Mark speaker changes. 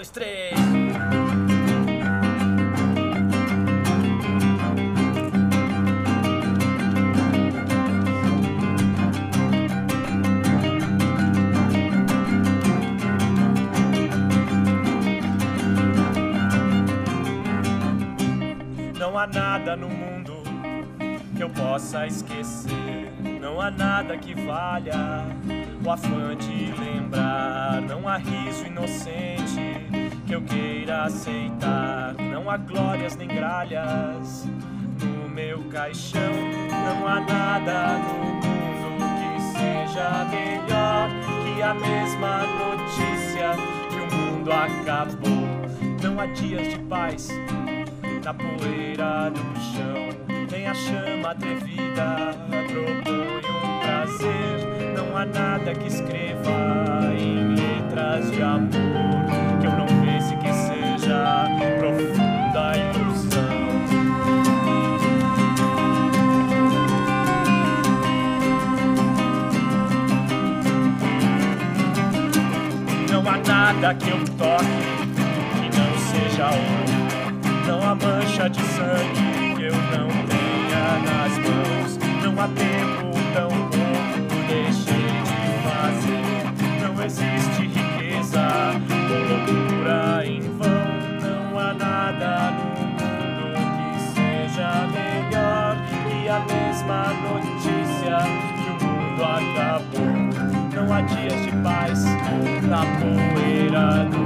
Speaker 1: 2, 3. Não há nada no mundo que eu possa esquecer. Não há nada que valha o afã de lembrar. Não há riso inocente que eu queira aceitar. Não há glórias nem gralhas no meu caixão. Não há nada no mundo que seja melhor que a mesma notícia que o mundo acabou. Não há dias de paz na poeira do chão, nem a chama atrevida propõe um prazer. Não há nada que escreva em letras de amor que eu não pense que seja profunda ilusão. Não há nada que eu toque que não seja ouro. Não há mancha de sangue que eu não tenha nas mãos. Não há tempo tão pouco deixei de fazer. Não existe riqueza ou loucura em vão. Não há nada no mundo que seja melhor que a mesma notícia que o mundo acabou. Não há dias de paz na poeira do